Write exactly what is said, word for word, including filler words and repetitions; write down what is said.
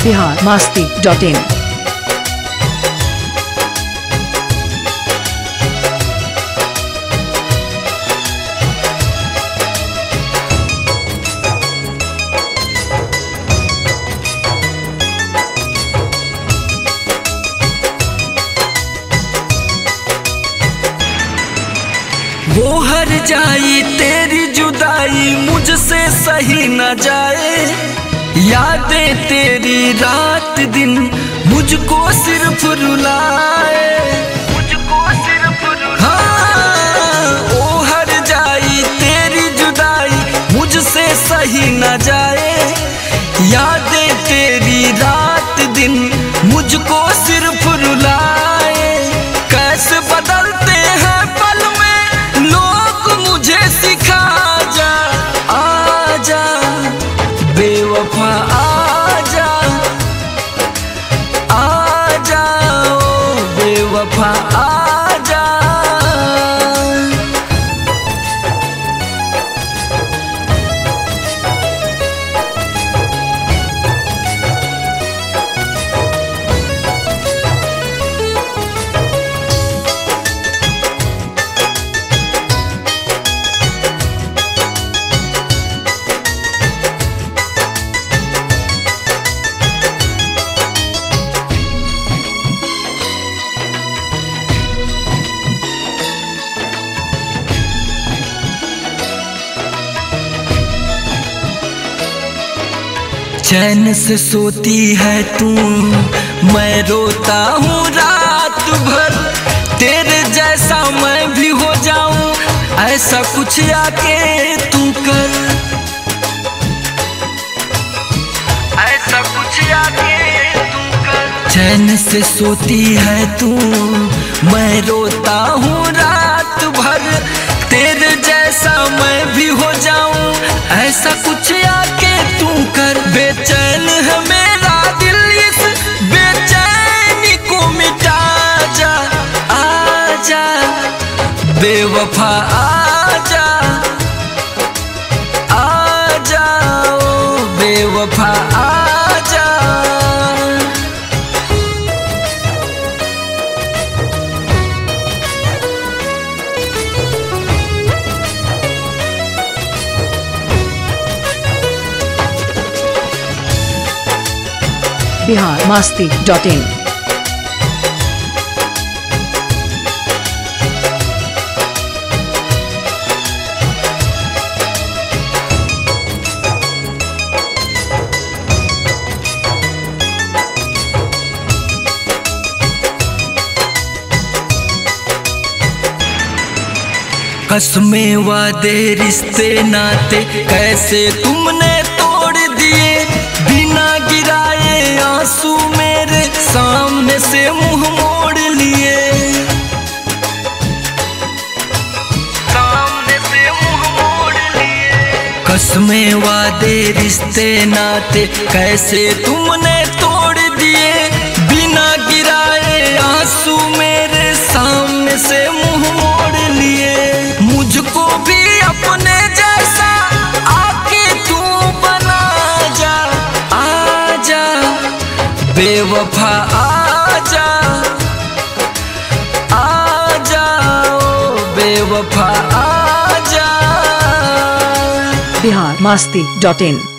बिहार मस्ती डॉट इन। वो हर जाई तेरी जुदाई मुझसे सही न जाए, यादें तेरी रात दिन मुझको सिर्फ रुलाए, मुझको सिर्फ रुलाए। हाँ, वो हर जाई तेरी जुदाई मुझसे सही न जाए, यादें तेरी रात दिन मुझको सिर्फ रुलाए। कैसे बदलते हैं पल में लोग मुझे सिखा जा, आजा बेवफा आजा, आजा ओ बेवफा आजा। चैन से सोती है तू, मैं रोता हूँ रात भर, तेरे जैसा मैं भी हो जाऊं, ऐसा कुछ आके तू कर, ऐसा कुछ आके तू कर। चैन से सोती है तू, मैं रोता हूँ रात भर, तेरे जैसा मैं भी हो जाऊं, ऐसा कुछ आके तू कर। बेचैन है मेरा दिल, इस बेचैनी को मिटा जा, आजा बेवफा आजा, आजा ओ बेवफा आजा। बिहार मस्ती डॉट इन। कसमें वादे रिश्ते नाते कैसे तुमने तोड़ दिए, बिना गिराए आंसू मेरे सामने से मुंह मोड़ लिए, सामने से मुंह मोड़ लिए। कसमें वादे रिश्ते नाते कैसे तुमने तोड़ दिए, बिना गिराए आंसू मेरे सामने से मुंह मोड़ लिए। मुझको भी अपने जैसा आके तू बना जा, आजा बेवफा आजा, आजा ओ बेवफा आजा। बिहार मस्ती डॉट इन।